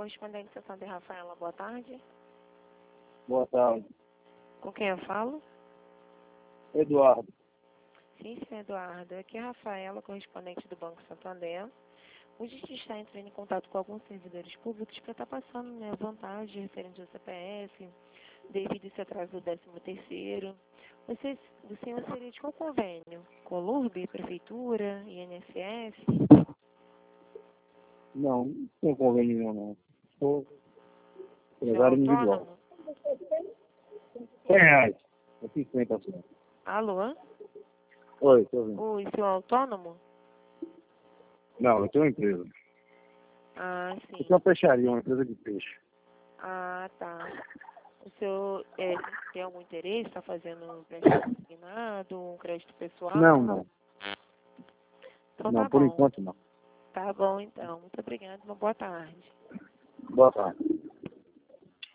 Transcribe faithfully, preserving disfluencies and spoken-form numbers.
correspondente Santa Rafaela, boa tarde. Boa tarde. Com quem eu falo? Eduardo. Sim, senhor Eduardo. Aqui é a Rafaela, correspondente do Banco Santander. Hoje a gente está entrando em contato com alguns servidores públicos para estar passando, né, vantagem referente ao C P F, devido a esse atraso do décimo terceiro. Você, o senhor seria de qual convênio? Colurb, Prefeitura, I N S S? Não, não tem convênio nenhum, não. Sou Senhor empresário individual. autônomo? cem reais. É cinquenta só. Alô? Oi, tô ouvindo. Oi, senhor autônomo? Não, eu tenho uma empresa. Ah, Eu sim. tenho uma peixaria, uma empresa de peixe. Ah, tá. O senhor é, tem algum interesse? Está fazendo um crédito consignado, um crédito pessoal? Não, não. Então Não, tá por bom. enquanto não. Tá bom, então. Muito obrigada. Uma boa tarde. Boa tarde.